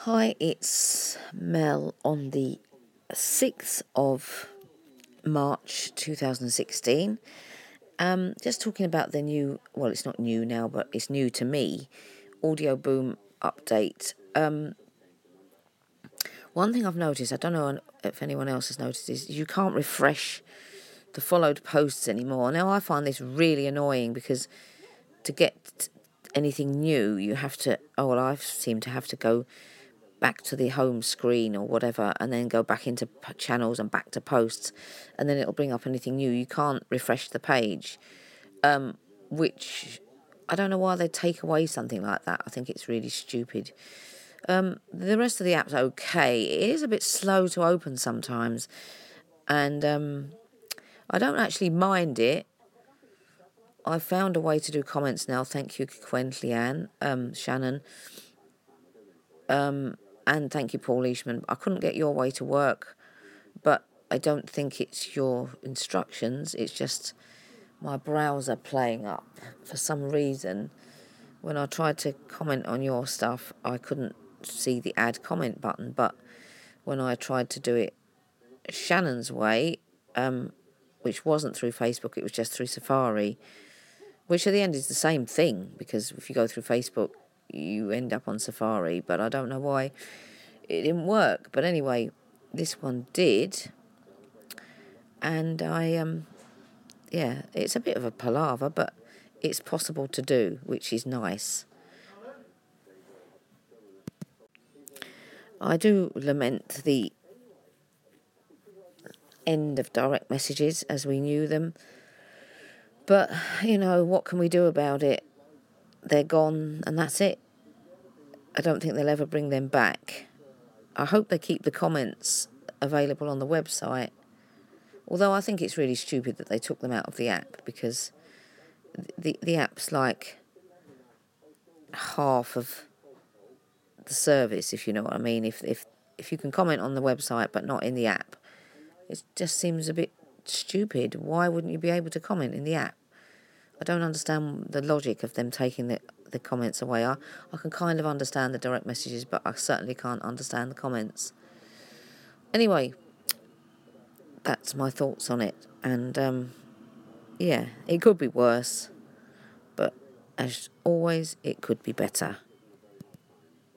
Hi, it's Mel on the 6th of March 2016. Just talking about the new, well, it's not new now, but it's new to me, Audio Boom update. One thing I've noticed, I don't know if anyone else has noticed, is you can't refresh the followed posts anymore. Now, I find this really annoying because to get anything new, you have to, I seem to have to go back to the home screen or whatever, and then go back into channels and back to posts, and then it'll bring up anything new. You can't refresh the page, which I don't know why they take away something like that. I think it's really stupid. The rest of the app's okay. It is a bit slow to open sometimes, and I don't actually mind it. I found a way to do comments now. Thank you, Shannon. And thank you, Paul Leishman. I couldn't get your way to work, but I don't think it's your instructions. It's just my browser playing up. For some reason, when I tried to comment on your stuff, I couldn't see the add comment button. But when I tried to do it Shannon's way, which wasn't through Facebook, it was just through Safari, which at the end is the same thing, because if you go through Facebook, you end up on Safari, but I don't know why it didn't work. But anyway, this one did, and it's a bit of a palaver, but it's possible to do, which is nice. I do lament the end of direct messages as we knew them, but, what can we do about it? They're gone, and that's it. I don't think they'll ever bring them back. I hope they keep the comments available on the website, although I think it's really stupid that they took them out of the app, because the app's like half of the service, if you know what I mean. If you can comment on the website but not in the app, it just seems a bit stupid. Why wouldn't you be able to comment in the app? I don't understand the logic of them taking the comments away. I can kind of understand the direct messages, but I certainly can't understand the comments. Anyway, that's my thoughts on it. And it could be worse, but as always, it could be better.